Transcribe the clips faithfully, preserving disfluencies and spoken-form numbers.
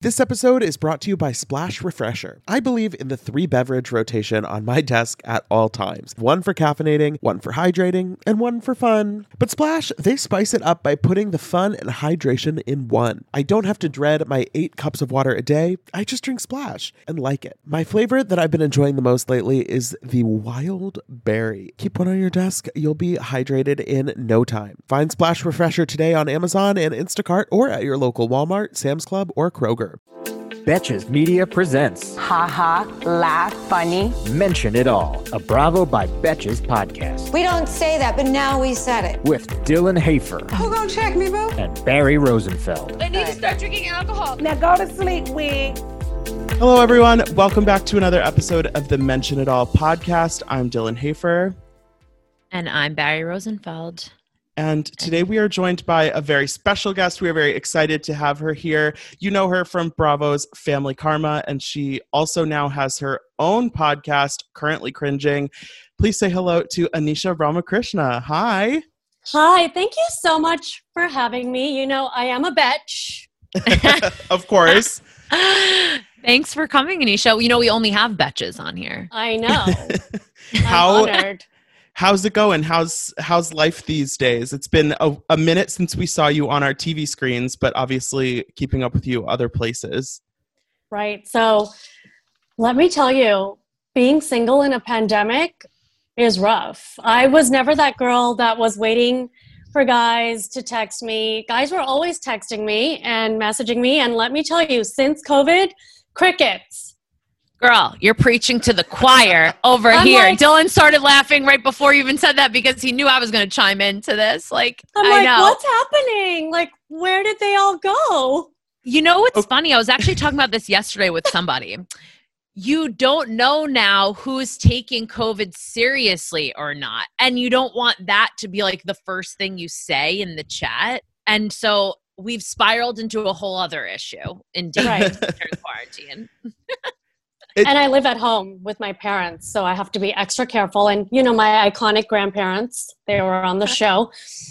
This episode is brought to you by Splash Refresher. I believe in the three beverage rotation on my desk at all times. One for caffeinating, one for hydrating, and one for fun. But Splash, they spice it up by putting the fun and hydration in one. I don't have to dread my eight cups of water a day. I just drink Splash and like it. My flavor that I've been enjoying the most lately is the Wild Berry. Keep one on your desk. You'll be hydrated in no time. Find Splash Refresher today on Amazon and Instacart or at your local Walmart, Sam's Club, or Kroger. Betches Media presents Ha ha, laugh, funny. Mention It All, a Bravo by Betches podcast. We don't say that, but now we said it. With Dylan Hafer. Who gonna check me, boo? And Barry Rosenfeld. I need to start drinking alcohol. Now go to sleep, wig. Hello, everyone. Welcome back to another episode of the Mention It All podcast. I'm Dylan Hafer. And I'm Barry Rosenfeld. And today we are joined by a very special guest. We are very excited to have her here. You know her from Bravo's Family Karma, and she also now has her own podcast, Currently Cringing. Please say hello to Anisha Ramakrishna. Hi. Hi. Thank you so much for having me. You know, I am a betch. Of course. Thanks for coming, Anisha. You know, we only have betches on here. I know. How, I'm honored. How's it going? How's how's life these days? It's been a, a minute since we saw you on our T V screens, but obviously keeping up with you other places. Right. So let me tell you, being single in a pandemic is rough. I was never that girl that was waiting for guys to text me. Guys were always texting me and messaging me. And let me tell you, since COVID, crickets. Girl, you're preaching to the choir over I'm here. like, Dylan started laughing right before you even said that because he knew I was going to chime into this. Like, I'm I like, know. what's happening? Like, where did they all go? You know what's funny? I was actually talking about this yesterday with somebody. You don't know now who's taking COVID seriously or not. And you don't want that to be like the first thing you say in the chat. And so we've spiraled into a whole other issue in Right. during quarantine. It, and I live at home with my parents, so I have to be extra careful. And, you know, my iconic grandparents, they were on the show.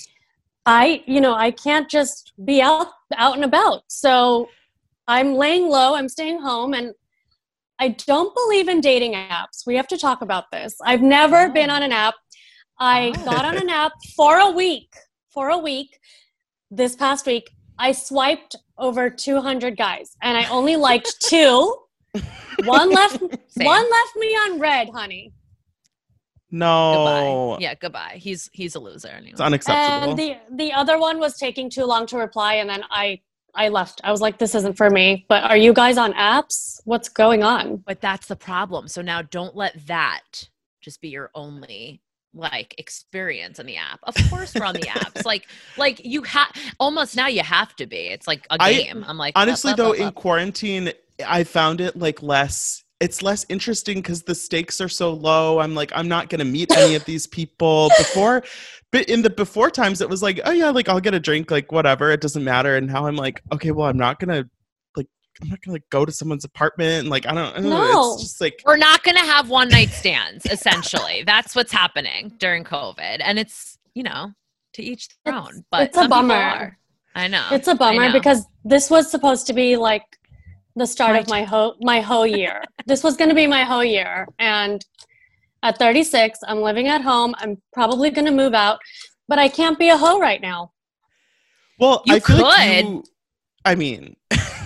I, you know, I can't just be out, out and about. So I'm laying low, I'm staying home, and I don't believe in dating apps. We have to talk about this. I've never oh. been on an app. I oh. got on an app for a week, for a week. This past week, I swiped over two hundred guys, and I only liked two. One left Same. one left me on red, honey. No. Goodbye. Yeah, goodbye. He's he's a loser anyway. It's unacceptable. And the the other one was taking too long to reply, and then I I left. I was like, this isn't for me. But are you guys on apps? What's going on? But that's the problem. So now don't let that just be your only like experience on the app. Of course we're on the apps. Like like you have almost now you have to be. It's like a game. I, I'm like honestly up, up, though up, in up. quarantine I found it like less, it's less interesting because the stakes are so low. I'm like, I'm not going to meet any of these people before, but in the before times it was like, oh yeah, like I'll get a drink, like whatever, it doesn't matter. And now I'm like, okay, well, I'm not going to like, I'm not going to like, go to someone's apartment. And like, I don't know. No. It's just like, We're not going to have one night stands, essentially. That's what's happening during COVID. And it's, you know, to each their own. It's, But it's a some people bummer. are. I know. It's a bummer because this was supposed to be like the start My of my whole my whole year. This was going to be my whole year, and at thirty-six, I'm living at home. I'm probably going to move out, but I can't be a hoe right now. well, You I feel could. like you, I mean,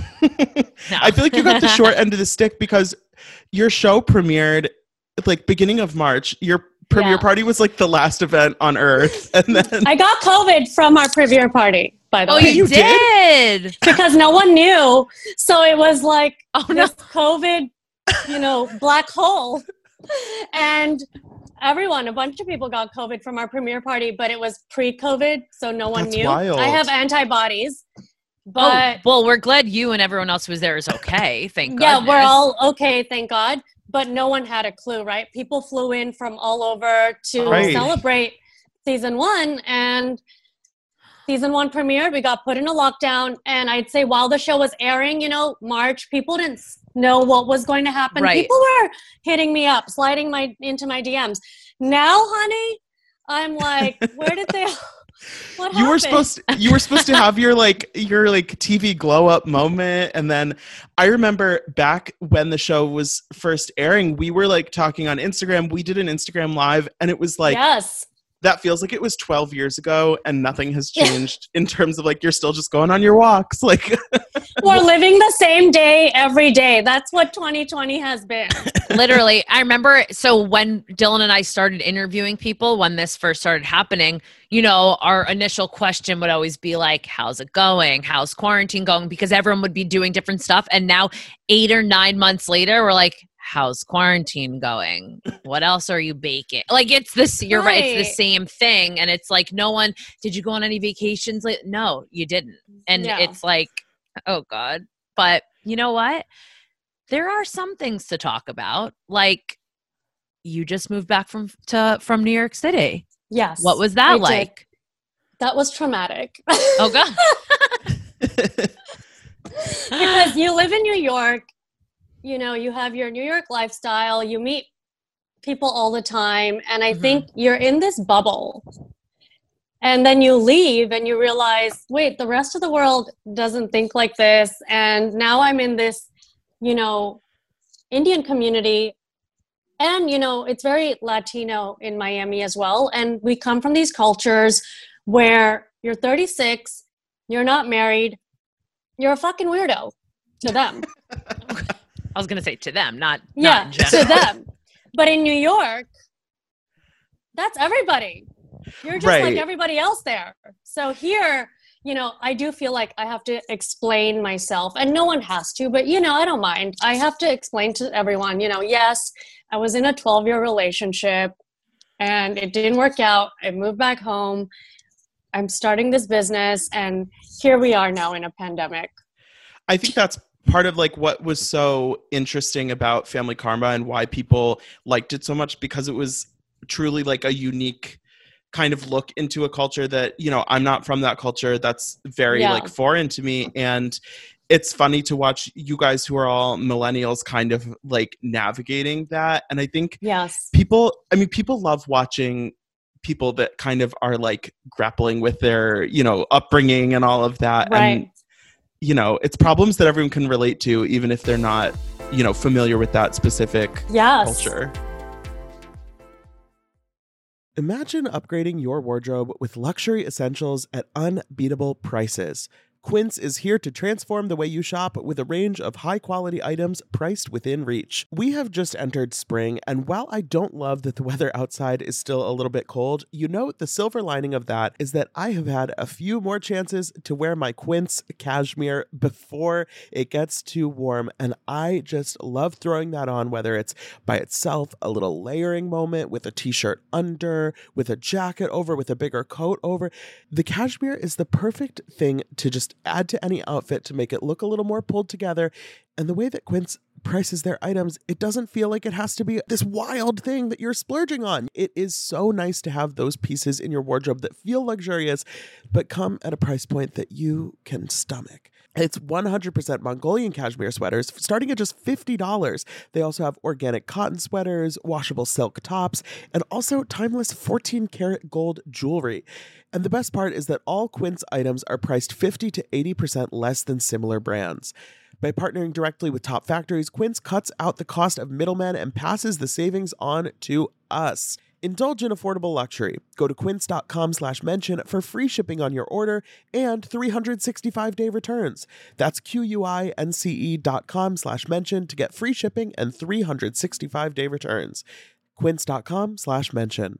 No. I feel like you got the short end of the stick because your show premiered like beginning of March. Your premiere Yeah. party was like the last event on earth. And then I got COVID from our premiere party, by the Oh, way. you, You did? did? Because no one knew. So it was like Oh, no. this COVID, you know, black hole. And everyone, a bunch of people got COVID from our premiere party, but it was pre-COVID, so no one That's knew. wild. I have antibodies, Oh, but well, we're glad you and everyone else who was there is okay. Thank yeah, goodness. we're all okay, thank God. But no one had a clue, right? People flew in from all over to Right. celebrate season one, and season one premiered. We got put in a lockdown, and I'd say while the show was airing, you know, March, people didn't know what was going to happen. Right. People were hitting me up, sliding my into my D Ms. Now, honey, I'm like, where did they What You were happened? supposed to, you were supposed to have your like your like T V glow up moment, and then I remember back when the show was first airing, we were like talking on Instagram. We did an Instagram live, and it was like yes. that feels like it was twelve years ago, and nothing has changed in terms of like you're still just going on your walks. Like We're living the same day every day. That's what twenty twenty has been. Literally, I remember, so when Dylan and I started interviewing people, when this first started happening, you know, our initial question would always be like, how's it going? How's quarantine going? Because everyone would be doing different stuff. And now eight or nine months later, we're like, how's quarantine going? What else are you baking? Like, it's this, you're right. right. It's the same thing. And it's like, no one, did you go on any vacations? Like, no, you didn't. And Yeah. it's like, oh God. But you know what? There are some things to talk about. Like, you just moved back from to from New York City. Yes. What was that I like? did. That was traumatic. Oh God. Because you live in New York, you know, you have your New York lifestyle, you meet people all the time, and I Mhm. think you're in this bubble. And then you leave and you realize, wait, the rest of the world doesn't think like this. And now I'm in this, you know, Indian community. And, you know, it's very Latino in Miami as well. And we come from these cultures where you're thirty-six, you're not married, you're a fucking weirdo to them. I was gonna say to them, not Yeah, not in general. to them. But in New York, that's everybody. You're just Right. like everybody else there. So here, you know, I do feel like I have to explain myself, and no one has to, but you know, I don't mind. I have to explain to everyone, you know, yes, I was in a twelve-year relationship and it didn't work out. I moved back home. I'm starting this business, and here we are now in a pandemic. I think that's part of like what was so interesting about Family Karma and why people liked it so much, because it was truly like a unique kind of look into a culture that, you know, I'm not from that culture. That's very Yeah. like foreign to me. And it's funny to watch you guys who are all millennials kind of like navigating that. And I think Yes. people, I mean, people love watching people that kind of are like grappling with their, you know, upbringing and all of that. Right. And, you know, it's problems that everyone can relate to, even if they're not, you know, familiar with that specific Yes. culture. Imagine upgrading your wardrobe with luxury essentials at unbeatable prices. Quince is here to transform the way you shop with a range of high-quality items priced within reach. We have just entered spring, and while I don't love that the weather outside is still a little bit cold, you know the silver lining of that is that I have had a few more chances to wear my Quince cashmere before it gets too warm, and I just love throwing that on, whether it's by itself, a little layering moment with a t-shirt under, with a jacket over, with a bigger coat over. The cashmere is the perfect thing to just add to any outfit to make it look a little more pulled together. And the way that Quince prices their items, it doesn't feel like it has to be this wild thing that you're splurging on. It is so nice to have those pieces in your wardrobe that feel luxurious, but come at a price point that you can stomach. It's one hundred percent Mongolian cashmere sweaters starting at just fifty dollars. They also have organic cotton sweaters, washable silk tops, and also timeless fourteen karat gold jewelry. And the best part is that all Quince items are priced fifty to eighty percent less than similar brands. By partnering directly with top factories, Quince cuts out the cost of middlemen and passes the savings on to us. Indulge in affordable luxury. Go to quince.com slash mention for free shipping on your order and three hundred sixty-five day returns. That's Q-U-I-N-C-E dot com slash mention to get free shipping and three hundred sixty-five day returns. Quince.com slash mention.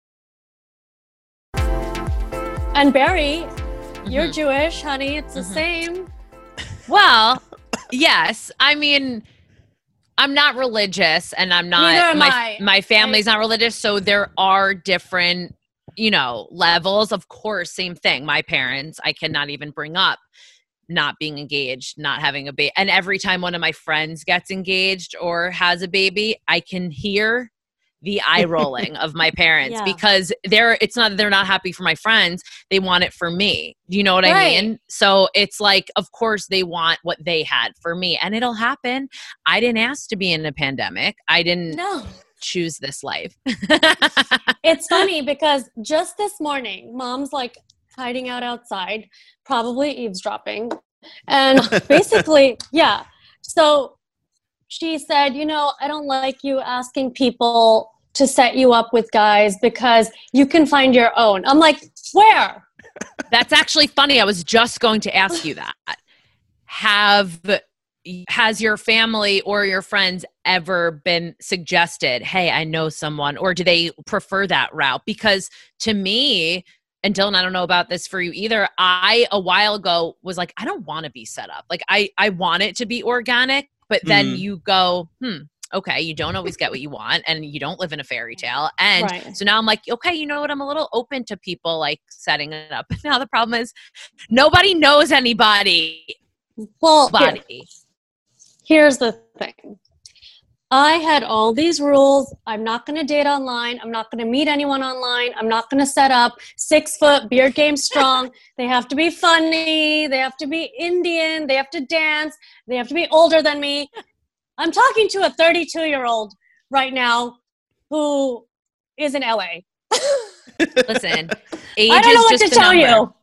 And Barry, you're Mhm. Jewish, honey. It's the Mhm. same. Well, yes. I mean, I'm not religious, and I'm not Neither am my I. my family's not religious, so there are different, you know, levels. Of course, same thing. My parents, I cannot even bring up not being engaged, not having a baby. And every time one of my friends gets engaged or has a baby, I can hear the eye rolling of my parents Yeah. because they're it's not that they're not happy for my friends, they want it for me. Do you know what I Right. mean? So it's like, of course they want what they had for me, and it'll happen. I didn't ask to be in a pandemic. I didn't No. choose this life. It's funny because just this morning, mom's like hiding out outside, probably eavesdropping. And basically, yeah. So she said, you know, I don't like you asking people to set you up with guys because you can find your own. I'm like, where? That's actually funny. I was just going to ask you that. Have has your family or your friends ever been suggested, hey, I know someone, or do they prefer that route? Because to me, and Dylan, I don't know about this for you either, I a while ago was like, I don't want to be set up. Like I, I want it to be organic, but then Mm. you go, hmm, okay, you don't always get what you want and you don't live in a fairy tale. And Right. so now I'm like, okay, you know what? I'm a little open to people like setting it up. Now the problem is nobody knows anybody. Well, here, Body. here's the thing. I had all these rules. I'm not going to date online. I'm not going to meet anyone online. I'm not going to set up six foot, beard game strong. They have to be funny. They have to be Indian. They have to dance. They have to be older than me. I'm talking to a thirty-two year old right now who is in L A. Listen, age I don't know is what just to a tell number. you.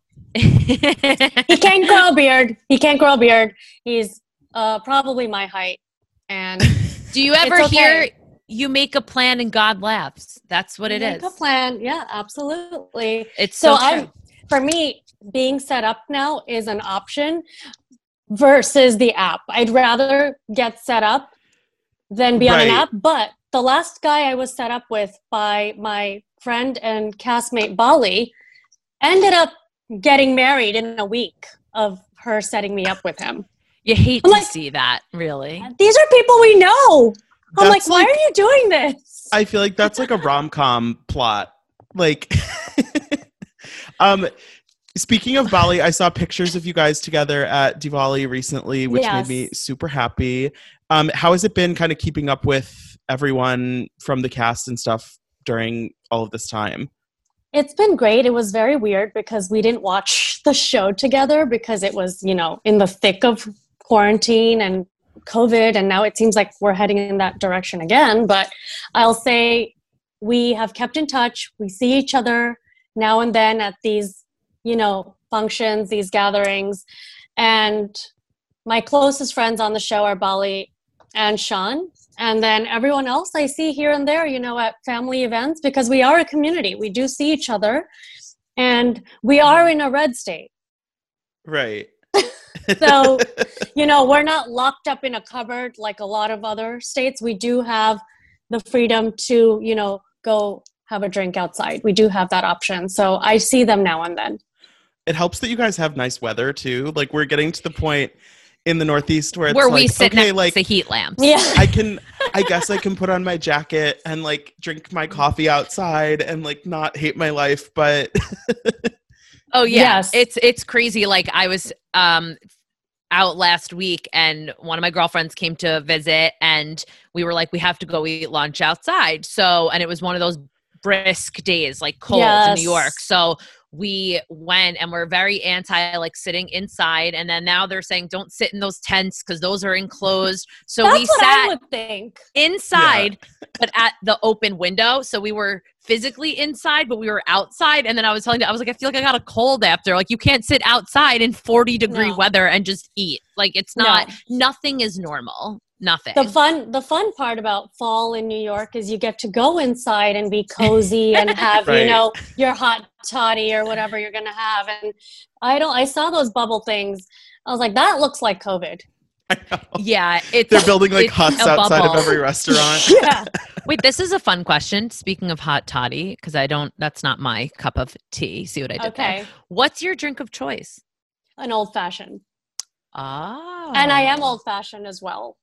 He can't grow a beard. He can't grow a beard. He's uh, probably my height. And Do you ever It's okay. hear you make a plan and God laughs? That's what it make is. a plan. Yeah, absolutely. It's so, So true. I'm, for me, being set up now is an option versus the app. I'd rather get set up than be on an Right. app. But the last guy I was set up with by my friend and castmate Bali ended up getting married in a week of her setting me up with him. You hate I'm to like- see that, really. These are people we know. I'm like, That's why like- are you doing this? I feel like that's like a rom-com plot. Like, um, speaking of Bali, I saw pictures of you guys together at Diwali recently, which Yes. made me super happy. Um, how has it been kind of keeping up with everyone from the cast and stuff during all of this time? It's been great. It was very weird because we didn't watch the show together because it was, you know, in the thick of quarantine and COVID, and now it seems like we're heading in that direction again. But I'll say we have kept in touch. We see each other now and then at these, you know, functions, these gatherings. And my closest friends on the show are Bali and Sean. And then everyone else I see here and there, you know, at family events, because we are a community. We do see each other. And we are in a red state. Right. So, you know, we're not locked up in a cupboard like a lot of other states. We do have the freedom to, you know, go have a drink outside. We do have that option. So I see them now and then. It helps that you guys have nice weather too. Like we're getting to the point in the Northeast where it's Where like, we sit okay, next like to heat lamps. Yeah. I can, I guess I can put on my jacket and like drink my coffee outside and like not hate my life, but Oh yeah. Yes. It's it's crazy. Like I was um out last week and one of my girlfriends came to visit and we were like, we have to go eat lunch outside. So, and it was one of those brisk days, like cold in New Yes. York. So we went and we're very anti like sitting inside. And then now they're saying don't sit in those tents because those are enclosed. So That's we what sat I would think. inside, but at the open window. So we were physically inside, but we were outside. And then I was telling you, I was like, I feel like I got a cold after. Like you can't sit outside in forty degree No. weather and just eat. Like it's not, No. nothing is normal. Nothing. The fun, the fun part about fall in New York is you get to go inside and be cozy and have, Right. you know, your hot toddy or whatever you're going to have. And I don't, I saw those bubble things. I was like, that looks like COVID. I know. yeah. It's, They're building like it's huts a outside bubble. of every restaurant. Yeah. Wait, this is a fun question. Speaking of hot toddy, because I don't, that's not my cup of tea. See what I did Okay. there? What's your drink of choice? An old fashioned. Oh. And I am old fashioned as well.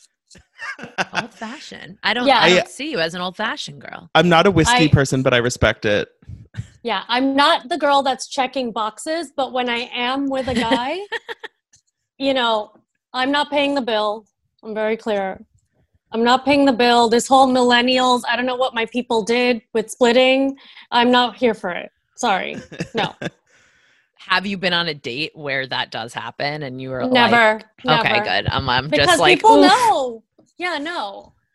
Old fashioned. I don't, Yeah. I don't I- see you as an old fashioned girl. I'm not a whiskey I- person, but I respect it. Yeah. I'm not the girl that's checking boxes, but when I am with a guy, you know, I'm not paying the bill. I'm very clear. I'm not paying the bill. This whole millennials, I don't know what my people did with splitting. I'm not here for it. Sorry. No. Have you been on a date where that does happen and you were like, Never. okay, never. good. I'm, I'm Because just like, people oof. know. Yeah, no.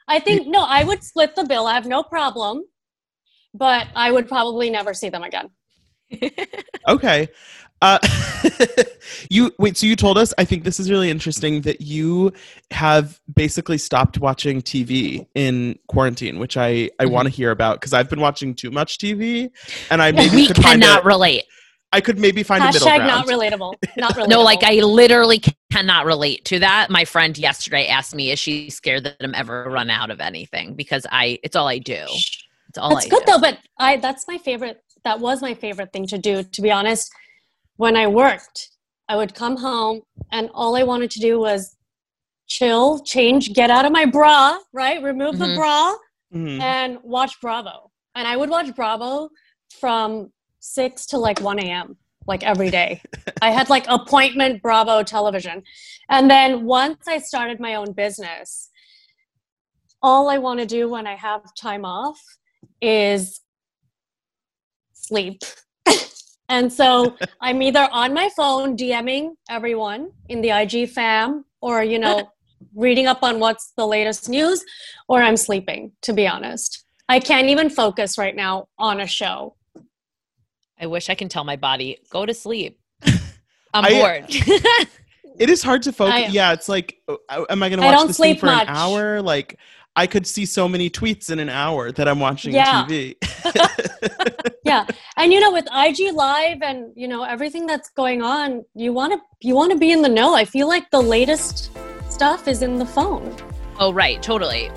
I think, no, I would split the bill. I have no problem. But I would probably never see them again. Okay. Uh, you wait, so you told us, I think this is really interesting, that you have basically stopped watching T V in quarantine, which I, I mm-hmm. want to hear about because I've been watching too much T V and I maybe we could find cannot a, relate. I could maybe find Hashtag a middle ground. not relatable. Not relatable. No, like I literally cannot relate to that. My friend yesterday asked me, is she scared that I'm ever run out of anything? Because I, it's all I do. It's all That's I good do. though, but I that's my favorite. That was my favorite thing to do, to be honest. When I worked, I would come home and all I wanted to do was chill, change, get out of my bra, right? Remove mm-hmm. the bra mm-hmm. and watch Bravo. And I would watch Bravo from six to like one a.m. like every day. I had like appointment Bravo television. And then once I started my own business, all I want to do when I have time off is sleep. And so I'm either on my phone DMing everyone in the I G fam or, you know, reading up on what's the latest news, or I'm sleeping, to be honest. I can't even focus right now on a show. I wish I can tell my body, go to sleep. I'm I, bored. It is hard to focus. I, yeah, it's like, am I going to watch this thing for much. an hour? Like, I could see so many tweets in an hour that I'm watching yeah. T V. Yeah. And, you know, with I G Live and, you know, everything that's going on, you want to you want to be in the know. I feel like the latest stuff is in the phone. Oh, right. Totally.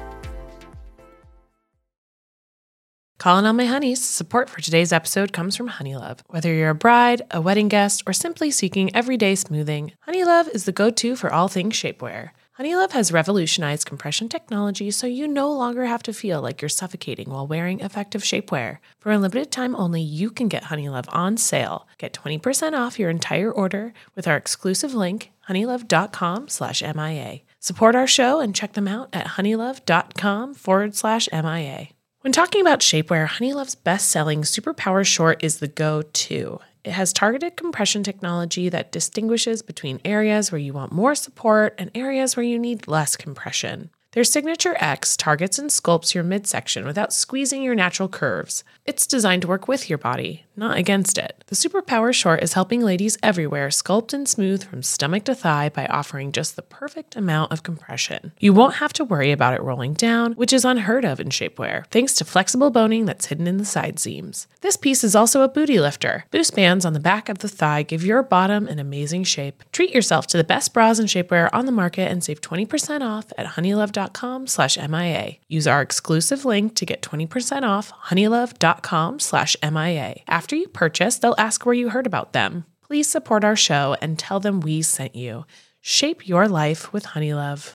Calling all my honeys. Support for today's episode comes from Honeylove. Whether you're a bride, a wedding guest, or simply seeking everyday smoothing, Honeylove is the go-to for all things shapewear. Honeylove has revolutionized compression technology so you no longer have to feel like you're suffocating while wearing effective shapewear. For a limited time only, you can get Honeylove on sale. Get twenty percent off your entire order with our exclusive link, honeylove.com slash MIA. Support our show and check them out at honeylove.com forward slash MIA. When talking about shapewear, Honeylove's best-selling Superpower Short is the go-to. It has targeted compression technology that distinguishes between areas where you want more support and areas where you need less compression. Their Signature X targets and sculpts your midsection without squeezing your natural curves. It's designed to work with your body, not against it. The Superpower Short is helping ladies everywhere sculpt and smooth from stomach to thigh by offering just the perfect amount of compression. You won't have to worry about it rolling down, which is unheard of in shapewear, thanks to flexible boning that's hidden in the side seams. This piece is also a booty lifter. Boost bands on the back of the thigh give your bottom an amazing shape. Treat yourself to the best bras and shapewear on the market and save twenty percent off at honeylove.com slash MIA. Use our exclusive link to get twenty percent off honeylove.com slash MIA. After you purchase, they'll ask where you heard about them. Please support our show and tell them we sent you. Shape your life with Honeylove.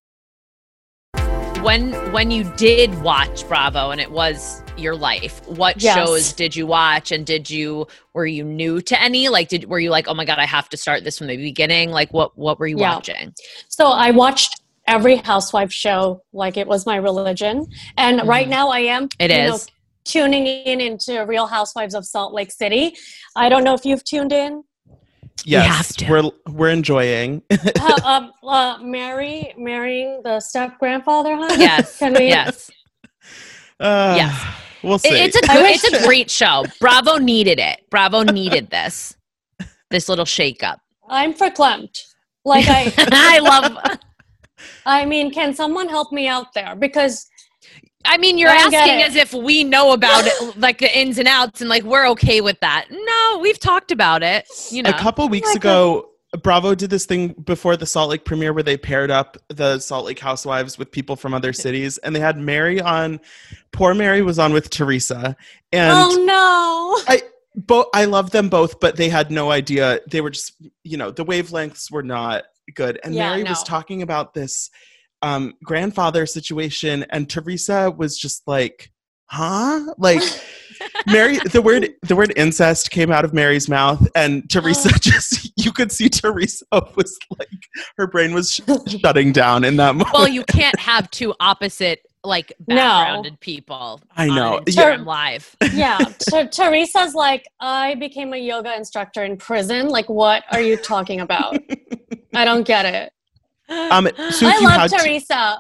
When when you did watch Bravo and it was your life, what yes. shows did you watch, and did you were you new to any? Like, did were you like, oh my god, I have to start this from the beginning? Like, what what were you yeah. watching? So I watched every housewife show like it was my religion, and mm-hmm. right now I am. It is. Know, tuning in into Real Housewives of Salt Lake City. I don't know if you've tuned in. Yes, we we're we're enjoying. uh, um, uh, Mary marrying the step grandfather, huh? Yes, Can we? Yes, uh, yes. We'll see. It, it's a good, it's a great show. Bravo needed it. Bravo needed this, this little shakeup. I'm verklempt. Like I, I love. I mean, can someone help me out there? Because. I mean, you're asking as if we know about it, like the ins and outs, and like we're okay with that. No, we've talked about it. You know, a couple weeks ago, Bravo did this thing before the Salt Lake premiere where they paired up the Salt Lake housewives with people from other cities, and they had Mary on. Poor Mary was on with Teresa, and oh no, I both I love them both, but they had no idea. They were just, you know, the wavelengths were not good, and yeah, Mary no. was talking about this um grandfather situation, and Teresa was just like, huh? Like Mary, the word the word incest came out of Mary's mouth, and Teresa oh. just, you could see Teresa was like, her brain was sh- shutting down in that moment. Well, you can't have two opposite like backgrounded no. people. I know. On Instagram Live. Yeah. Ter- Teresa's like, I became a yoga instructor in prison. Like, what are you talking about? I don't get it. Um, so I you love had Teresa.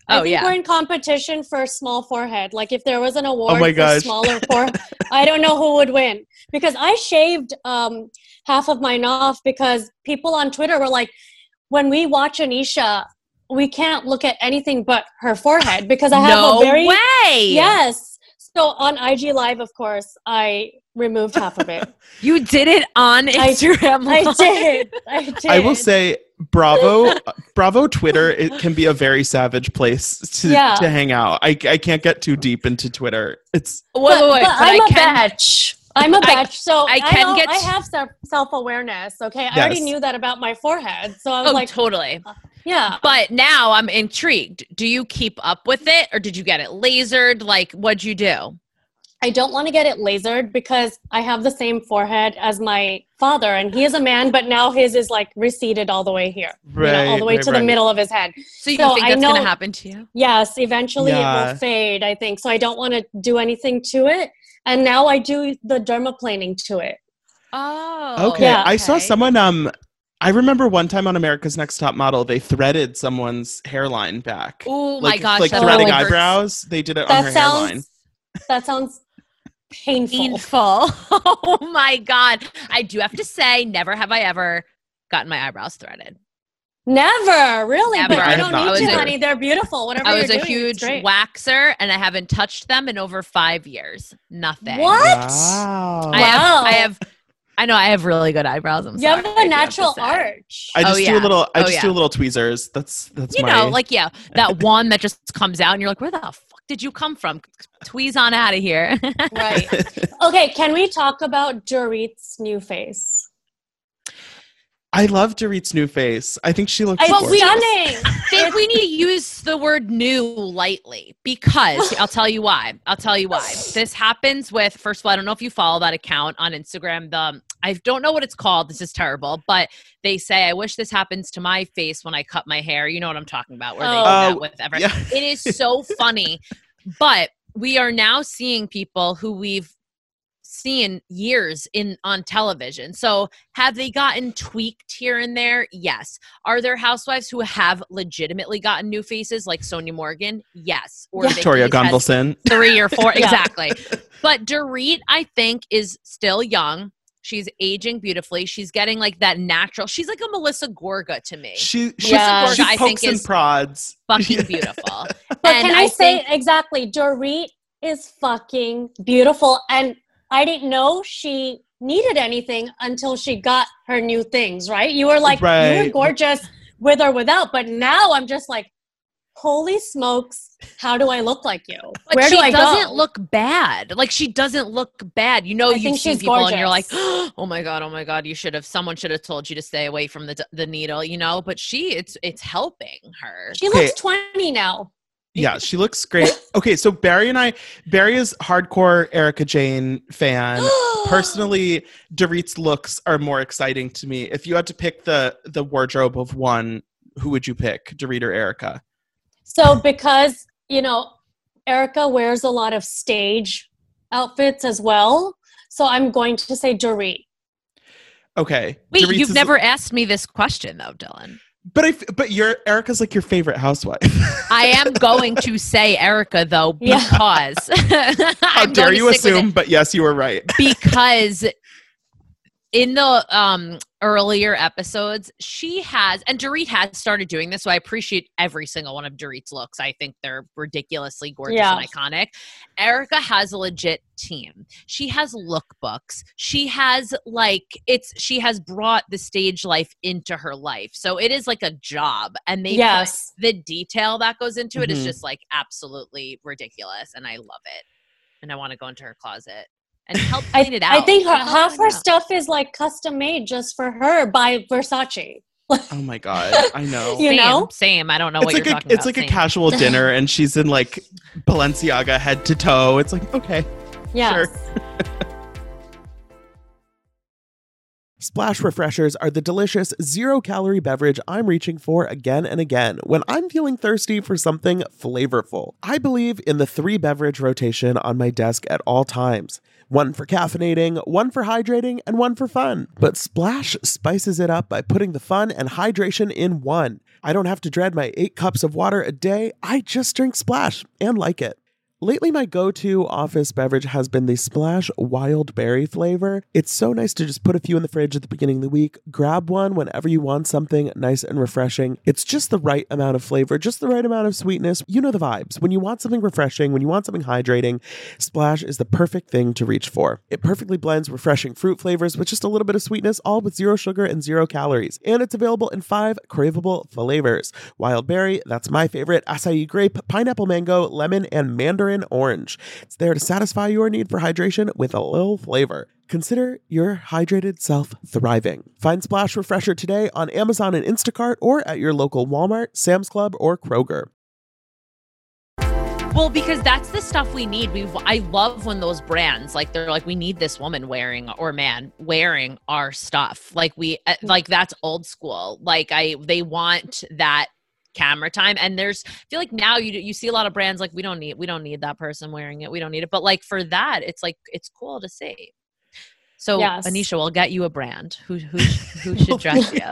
I Oh, think yeah. we're in competition for small forehead. Like if there was an award Oh my for gosh. smaller forehead, I don't know who would win. Because I shaved um, half of mine off because people on Twitter were like, when we watch Anisha, we can't look at anything but her forehead because I have no a very way. yes. So on I G Live, of course, I removed half of it. You did it on Instagram. I Live. did. I did. I will say, Bravo, Bravo Twitter, it can be a very savage place to, Yeah. to hang out. I, I can't get too deep into Twitter. It's Wait, but, wait, wait, but but I'm I a can- bitch. I'm a I- bitch, so I I, can know, get- I have self self awareness. Okay, I Yes. already knew that about my forehead, so I was Oh, like, totally. yeah. But now I'm intrigued. Do you keep up with it or did you get it lasered? Like, what'd you do? I don't want to get it lasered because I have the same forehead as my father, and he is a man, but now his is like receded all the way here, you know, all Right, the way right, to right. the middle of his head. So you So think I that's going to know- happen to you? Yes, eventually it Yeah. will fade, I think. So I don't want to do anything to it. And now I do the dermaplaning to it. Oh. okay. Yeah. I saw someone, um, I remember one time on America's Next Top Model, they threaded someone's hairline back. Oh my like, gosh. Like that threading really hurts. eyebrows. They did it on That her hairline. sounds, that sounds painful. Painful. Oh my God. I do have to say, never have I ever gotten my eyebrows threaded. Never, really. Never. But I you have don't not need to, either. honey. They're beautiful. Whatever I was you're a doing, huge it's great. waxer and I haven't touched them in over five years. Nothing. What? Wow. I have, Wow. I have, I know I have really good eyebrows. I'm You sorry. have I a do to natural say. arch. I Oh, just do yeah. a little. I Oh, just yeah. do a little tweezers. That's that's You my. know, like, yeah, that one that just comes out and you're like, where the fuck did you come from? Tweeze on out of here. Right. Okay, can we talk about Dorit's new face? I love Dorit's new face. I think she looks. It's gorgeous. stunning. I think we need to use the word new lightly because I'll tell you why. I'll tell you why. This happens with, first of all, I don't know if you follow that account on Instagram. The I don't know what it's called. This is terrible, but they say, I wish this happens to my face when I cut my hair. You know what I'm talking about, where they do Oh. that Oh, with every. yeah. It is so funny, but we are now seeing people who we've seen years in on television. So have they gotten tweaked here and there? Yes. Are there housewives who have legitimately gotten new faces like Sonia Morgan? Yes. Or Yeah. Victoria Vicky's has Gunvalson. three or four. Yeah. Exactly. But Dorit, I think, is still young. She's aging beautifully. She's getting like that natural. She's like a Melissa Gorga to me. She she, Yeah. she Gorga, I pokes think, and is prods. Fucking Yeah. beautiful. But And can I, I say think- exactly, Dorit is fucking beautiful. And I didn't know she needed anything until she got her new things, right? You were like, you Right. were gorgeous with or without. But now I'm just like, holy smokes, how do I look like you? But Where she do I doesn't go? look bad. Like she doesn't look bad. You know, I you've think seen she's people and you're like, gorgeous. oh my god, oh my god, you should have. Someone should have told you to stay away from the the needle. You know, but she, it's it's helping her. She Okay. looks twenty now. Yeah, she looks great. Okay, so Barry and I, Barry is hardcore Erica Jane fan. Personally, Dorit's looks are more exciting to me. If you had to pick the the wardrobe of one, who would you pick, Dorit or Erica? So because, you know, Erica wears a lot of stage outfits as well. So I'm going to say Dorit. Okay. Wait, Dorit's you've is- never asked me this question though, Dylan. But I, f- but you're Erica's like your favorite housewife. I am going to say Erica though Yeah. because How I'm dare going to you stick with assume? it. But yes, you were right. Because in the um earlier episodes, she has, and Dorit has started doing this, so I appreciate every single one of Dorit's looks. I think they're ridiculously gorgeous Yeah. and iconic. Erica has a legit team. She has lookbooks. She has like it's she has brought the stage life into her life. So it is like a job, and they put Yes. the detail that goes into it is Mhm. just like absolutely ridiculous, and I love it. And I want to go into her closet and help I, clean it out. I think her, Help half clean her it out. stuff is like custom made just for her by Versace. Oh my god, I know. You same, know? same. I don't know It's what like you're a talking it's about. like a Same. casual dinner, and she's in like Balenciaga head to toe. It's like okay. Yes. Sure. Splash Refreshers are the delicious zero-calorie beverage I'm reaching for again and again when I'm feeling thirsty for something flavorful. I believe in the three-beverage rotation on my desk at all times. One for caffeinating, one for hydrating, and one for fun. But Splash spices it up by putting the fun and hydration in one. I don't have to dread my eight cups of water a day. I just drink Splash and like it. Lately, my go-to office beverage has been the Splash Wild Berry flavor. It's so nice to just put a few in the fridge at the beginning of the week, grab one whenever you want something nice and refreshing. It's just the right amount of flavor, just the right amount of sweetness. You know the vibes. When you want something refreshing, when you want something hydrating, Splash is the perfect thing to reach for. It perfectly blends refreshing fruit flavors with just a little bit of sweetness, all with zero sugar and zero calories. And it's available in five craveable flavors. Wild Berry, that's my favorite, acai grape, pineapple mango, lemon, and mandarin orange. It's there to satisfy your need for hydration with a little flavor. Consider your hydrated self thriving. Find Splash Refresher today on Amazon and Instacart or at your local Walmart, Sam's Club, or Kroger. Well, because that's the stuff we need. We I love when those brands, like, they're like, we need this woman wearing, or man wearing our stuff. Like we, like that's old school. Like I, they want that camera time. And there's, I feel like now you you see a lot of brands like, we don't need we don't need that person wearing it. We don't need it. But like for that, it's like, it's cool to see. So yes. Anisha, we'll get you a brand. Who who who should dress you?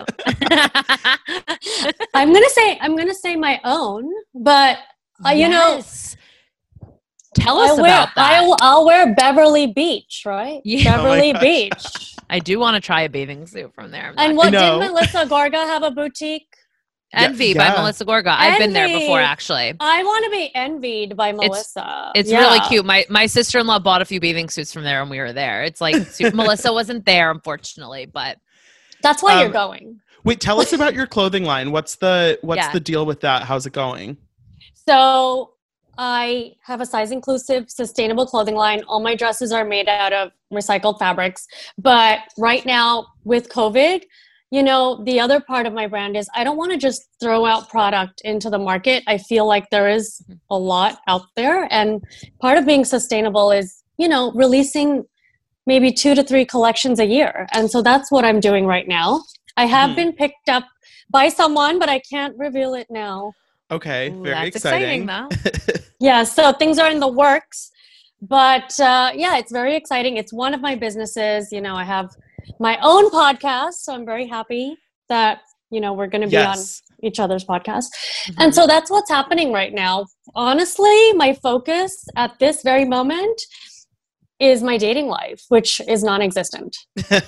I'm gonna say I'm gonna say my own, but uh, you yes. know, tell us I wear, about that. I'll, I'll wear Beverly Beach, right? Yeah. Beverly Oh Beach. I do want to try a bathing suit from there. And what did Melissa Gorga have a boutique? Envy yeah. by Melissa Gorga. I've Envy. been there before, actually. I want to be envied by Melissa. It's, it's yeah. really cute. My my sister-in-law bought a few bathing suits from there when we were there. It's like Melissa wasn't there, unfortunately, but that's why um, you're going. Wait, tell us about your clothing line. What's the what's yeah. the deal with that? How's it going? So I have a size inclusive, sustainable clothing line. All my dresses are made out of recycled fabrics. But right now with COVID, you know, the other part of my brand is I don't want to just throw out product into the market. I feel like there is a lot out there. And part of being sustainable is, you know, releasing maybe two to three collections a year. And so that's what I'm doing right now. I have mm-hmm. been picked up by someone, but I can't reveal it now. Okay, Ooh, very that's exciting. exciting though. Yeah, so things are in the works. But uh, yeah, it's very exciting. It's one of my businesses. You know, I have my own podcast, so I'm very happy that, you know, we're going to be yes. on each other's podcast. Mm-hmm. And so that's what's happening right now. Honestly, my focus at this very moment is my dating life, which is non-existent.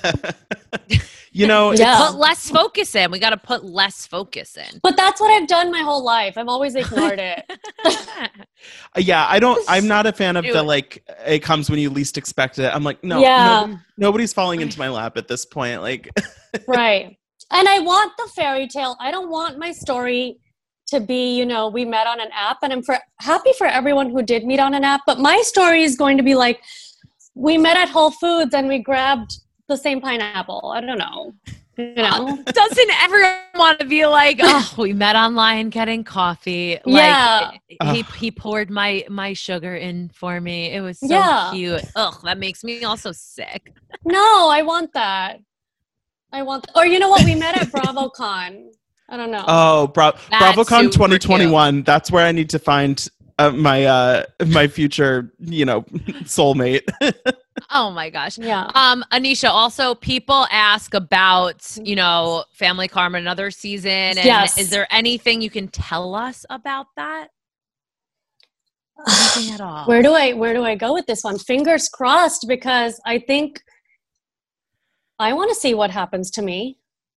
You know, yeah. Put less focus in. We got to put less focus in. But that's what I've done my whole life. I've always ignored it. Yeah, I don't, I'm not a fan of the, like, it comes when you least expect it. I'm like, no, yeah. nobody, nobody's falling into my lap at this point. Like, right. And I want the fairy tale. I don't want my story to be, you know, we met on an app, and I'm for, happy for everyone who did meet on an app. But my story is going to be like, we met at Whole Foods and we grabbed the same pineapple. I don't know. You know? Doesn't everyone want to be like, oh, we met online getting coffee. Like, yeah. He he poured my my sugar in for me. It was so yeah. cute. Ugh, that makes me also sick. No, I want that. I want th- or you know what? We met at BravoCon. I don't know. Oh, Bra- BravoCon twenty twenty-one. Cute. That's where I need to find uh, my uh, my future, you know, soulmate. Oh my gosh. Yeah. Um, Anisha, also people ask about, you know, Family Karma another season. And yes. Is there anything you can tell us about that? Anything at all? Where do I where do I go with this one? Fingers crossed, because I think I want to see what happens to me.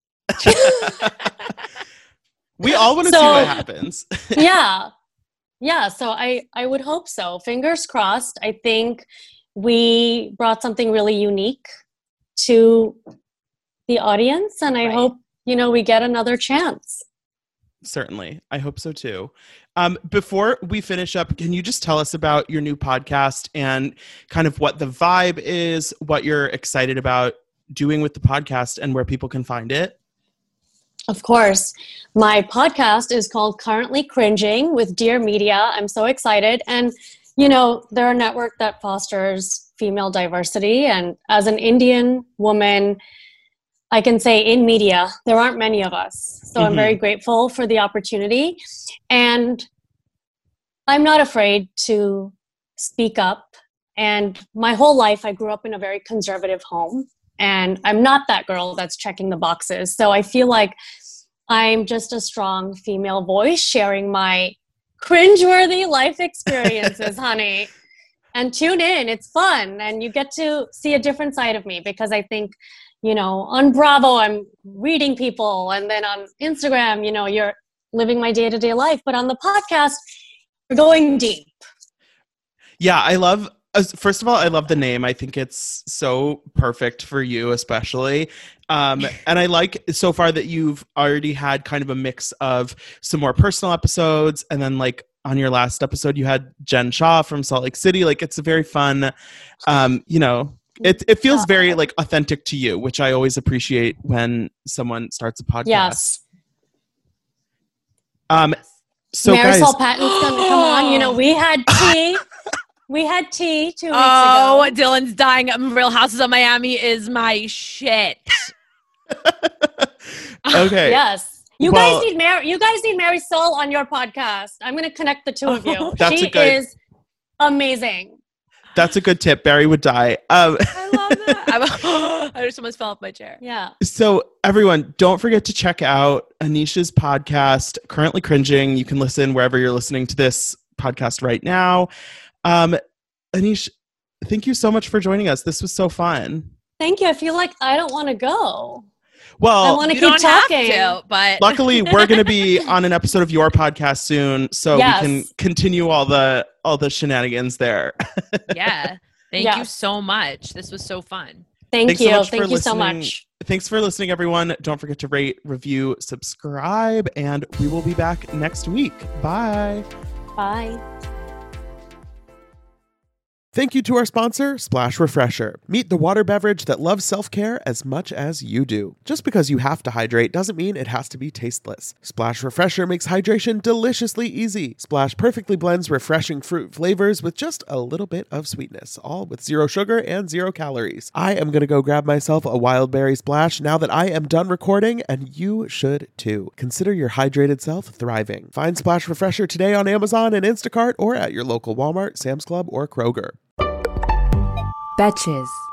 We all want to so, see what happens. yeah. Yeah. So I, I would hope so. Fingers crossed. I think we brought something really unique to the audience, and I right. hope, you know, we get another chance. Certainly. I hope so too. Um, before we finish up, can you just tell us about your new podcast and kind of what the vibe is, what you're excited about doing with the podcast, and where people can find it? Of course. My podcast is called Currently Cringing with Dear Media. I'm so excited. And, you know, they're a network that fosters female diversity. And as an Indian woman, I can say in media, there aren't many of us. So mm-hmm. I'm very grateful for the opportunity. And I'm not afraid to speak up. And my whole life, I grew up in a very conservative home. And I'm not that girl that's checking the boxes. So I feel like I'm just a strong female voice sharing my cringeworthy life experiences, honey. And tune in. It's fun. And you get to see a different side of me because I think, you know, on Bravo, I'm reading people. And then on Instagram, you know, you're living my day-to-day life. But on the podcast, we're going deep. Yeah, I love, uh, first of all, I love the name. I think it's so perfect for you, especially. Um, and I like so far that you've already had kind of a mix of some more personal episodes. And then like on your last episode, you had Jen Shaw from Salt Lake City. Like it's a very fun, um, you know, it, it feels very like authentic to you, which I always appreciate when someone starts a podcast. Yes. Um, so Marisol guys, Patton's going to come on. You know, we had tea. We had tea two weeks Oh, ago. Dylan's dying. Real Houses of Miami is my shit. okay. Yes. You Well- guys need Mar- You guys need Marisol on your podcast. I'm going to connect the two of you. That's she a good- is amazing. That's a good tip. Barry would die. Um, I love that. I'm, I just almost fell off my chair. Yeah. So everyone, don't forget to check out Anisha's podcast, Currently Cringing. You can listen wherever you're listening to this podcast right now. Um, Anish, thank you so much for joining us. This was so fun. Thank you. I feel like I don't want to go. Well, I want to You keep don't talking. have to, but luckily we're going to be on an episode of your podcast soon, so Yes. we can continue all the all the shenanigans there. yeah. Thank Yes. you so much. This was so fun. Thank Thanks so you. much for Thank you so listening. much. Thanks for listening, everyone. Don't forget to rate, review, subscribe, and we will be back next week. Bye. Bye. Thank you to our sponsor, Splash Refresher. Meet the water beverage that loves self-care as much as you do. Just because you have to hydrate doesn't mean it has to be tasteless. Splash Refresher makes hydration deliciously easy. Splash perfectly blends refreshing fruit flavors with just a little bit of sweetness, all with zero sugar and zero calories. I am going to go grab myself a wild berry splash now that I am done recording, and you should too. Consider your hydrated self thriving. Find Splash Refresher today on Amazon and Instacart or at your local Walmart, Sam's Club, or Kroger. Betches.